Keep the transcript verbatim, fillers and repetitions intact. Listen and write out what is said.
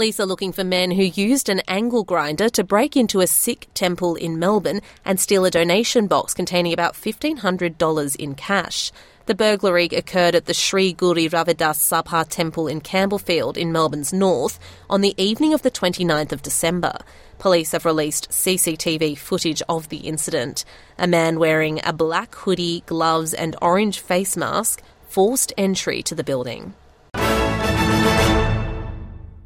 Police are looking for men who used an angle grinder to break into a Sikh temple in Melbourne and steal a donation box containing about fifteen hundred dollars in cash. The burglary occurred at the Sri Guri Ravidas Sabha Temple in Campbellfield in Melbourne's north on the evening of the twenty-ninth of December. Police have released C C T V footage of the incident. A man wearing a black hoodie, gloves and orange face mask forced entry to the building.